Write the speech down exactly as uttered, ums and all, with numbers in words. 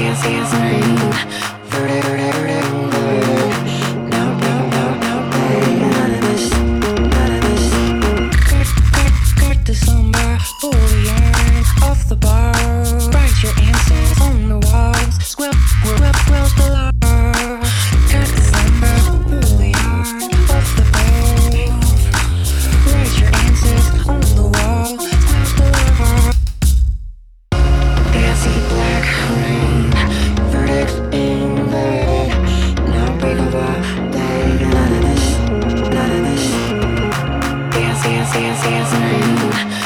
dance, dance, verdict, verdict, verdict, verdict. No, no, no, no, babe. None of this, none of this. Cut, cut, cut the slumber, bullion off the bar. Write your answers on the walls. Squill, squill, squill the law. Cut the slumber, bullion off the bar. Write your answers on the wall. Squill the law. Dancey black rain, verdict in verdict. No break of a day. None of this, none of this. Dance, dance, dance, dance, rain.